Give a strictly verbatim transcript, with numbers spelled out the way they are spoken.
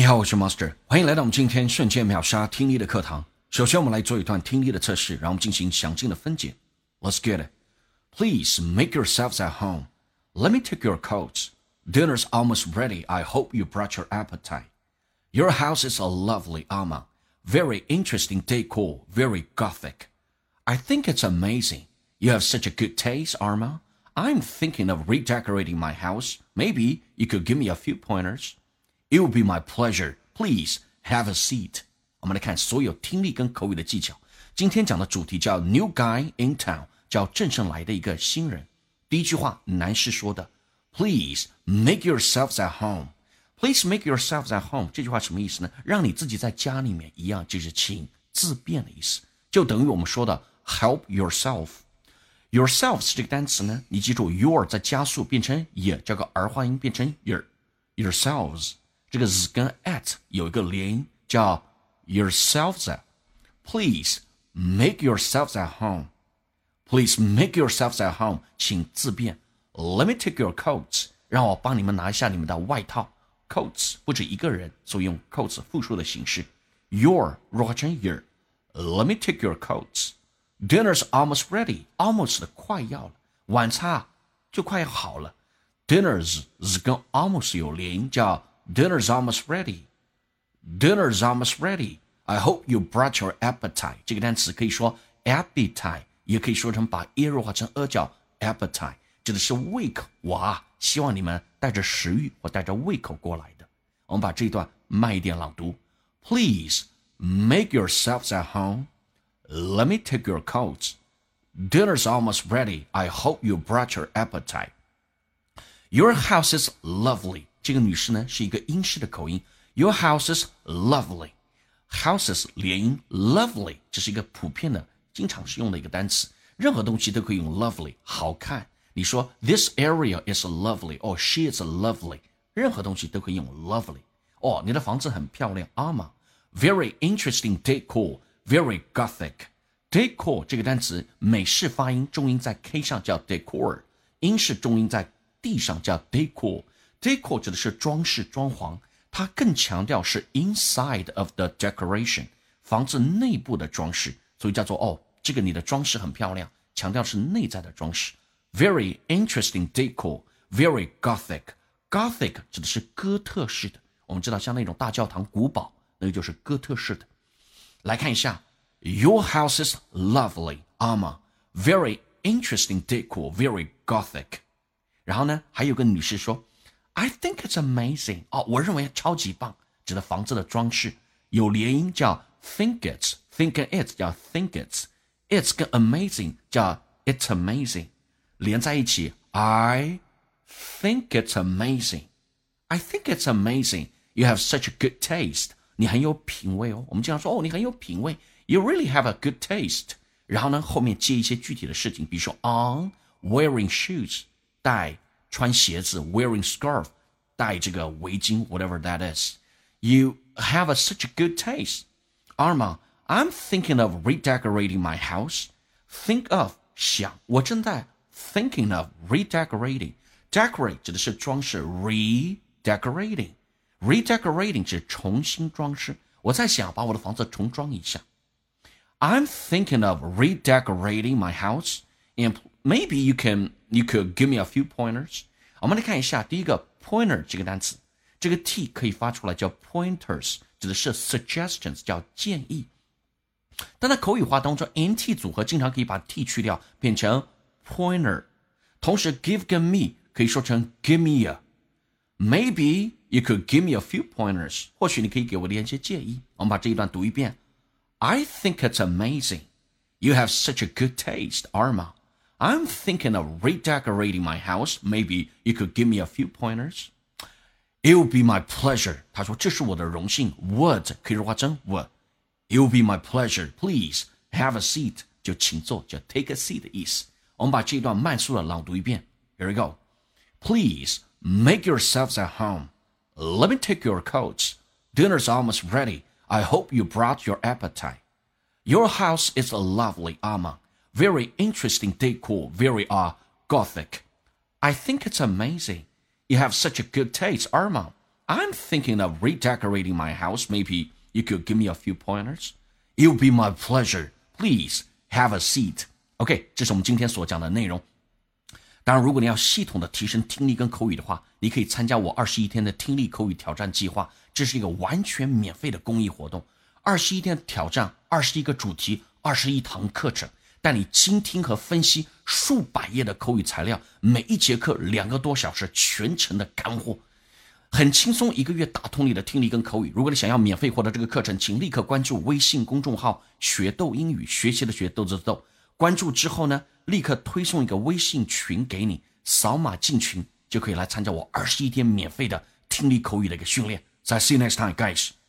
你好，我是 Master， 欢迎来到我们今天瞬间秒杀听力的课堂。首先我们来做一段听力的测试，然后我们进行详尽的分解。Let's get it. Please make yourselves at home. Let me take your coats. Dinner's almost ready. I hope you brought your appetite. Your house is a lovely Amma. Very interesting decor, very gothic. I think it's amazing. You have such a good taste, Arma. I'm thinking of redecorating my house. Maybe you could give me a few pointers. It would be my pleasure. Please have a seat. 我们来看所有听力跟口语的技巧。今天讲的主题叫 New Guy in Town， 叫镇上来的一个新人。第一句话，男士说的 Please make yourselves at home. Please make yourselves at home. 这句话什么意思呢？让你自己在家里面一样，就是请自便的意思，就等于我们说的 help yourself。yourselves 这个单词呢，你记住 your 在加速变成也，加个儿化音变成 your yourselves。这个 z 跟 at 有一个连音，叫 yourselves at. Please make yourselves at home. Please make yourselves at home. 请自便。Let me take your coats. 让我帮你们拿一下你们的外套。Coats 不止一个人，所以用 coats 复数的形式。Your 弱化成 your. Let me take your coats. Dinner's almost ready. Almost 的快要了，晚餐就快要好了。Dinner's z 跟 almost 有连音，叫Dinner's almost ready. Dinner's almost ready. I hope you brought your appetite. 这个单词可以说 appetite， 也可以说成把 e 弱化成 a 叫 appetite， 指的是胃口。我啊，希望你们带着食欲或带着胃口过来的。我们把这一段慢一点朗读。Please make yourselves at home. Let me take your coats. Dinner's almost ready. I hope you brought your appetite. Your house is lovely.这个女士呢是一个英式的口音 Your house is lovely. Houses 连音 lovely 这是一个普遍的经常使用的一个单词，任何东西都可以用 lovely 好看。你说 This area is lovely or she is lovely， 任何东西都可以用 lovely。 哦，你的房子很漂亮 Amma. Very interesting decor, very gothic. Decor 这个单词美式发音重音在 K 上叫 decor， 英式重音在 D 上叫 decor。Decor 指的是装饰装潢，它更强调是 inside of the decoration， 房子内部的装饰，所以叫做哦，这个你的装饰很漂亮，强调是内在的装饰。Very interesting decor, very gothic. Gothic 指的是哥特式的，我们知道像那种大教堂古堡，那个就是哥特式的。来看一下 Your house is lovely, Amma. Very interesting decor, very gothic. 然后呢，还有个女士说I think it's amazing. 哦，我认为超级棒，指的房子的装饰。有连音叫 think it's, think it 叫 think it's, it's 跟 amazing 叫 it's amazing， 连在一起 I think it's amazing. I think it's amazing. You have such a good taste. 你很有品味哦。我们经常说哦，你很有品味。You really have a good taste. 然后呢，后面接一些具体的事情，比如说 on, wearing shoes, 戴穿鞋子 wearing scarf 戴这个围巾 whatever that is. You have a, such a good taste. Arma, I'm thinking of redecorating my house. Think of 想，我正在 thinking of redecorating. Decorate 指的是装饰 redecorating. Redecorating 指重新装饰，我在想把我的房子重装一下。I'm thinking of redecorating my house and maybe you can you could give me a few pointers. 我们来看一下第一个 pointer 这个单词，这个 t 可以发出来叫 pointers， 指的是 suggestions 叫建议。但在口语化当中 nt 组合经常可以把 t 去掉变成 pointer， 同时 give 跟 me 可以说成 give me a. Maybe you could give me a few pointers. 或许你可以给我的一些建议。我们把这一段读一遍。I think it's amazing. You have such a good taste, Arma. I'm thinking of redecorating my house. Maybe you could give me a few pointers. It would be my pleasure. 他说这是我的荣幸 would 可以弱化成 would. It would be my pleasure. Please have a seat. 就请坐，就 take a seat 的意思。我们把这一段慢速的朗读一遍。Here we go. Please make yourselves at home. Let me take your coats. Dinner's almost ready. I hope you brought your appetite. Your house is a lovely Amma. Very interesting decor, very uh, gothic. I think it's amazing. You have such a good taste, Arma. I'm thinking of redecorating my house. Maybe you could give me a few pointers? It would be my pleasure. Please have a seat. OK, 这是我们今天所讲的内容。当然，如果你要系统的提升听力跟口语的话，你可以参加我二十一天的听力口语挑战计划，这是一个完全免费的公益活动。二十一天挑战，二十一个主题，二十一堂课程，带你精听和分析数百页的口语材料，每一节课两个多小时，全程的干货，很轻松，一个月打通你的听力跟口语。如果你想要免费获得这个课程，请立刻关注微信公众号学逗英语，学习的学，豆子的豆。关注之后呢，立刻推送一个微信群给你，扫码进群就可以来参加我二十一天免费的听力口语的一个训练。So I see you next time, guys.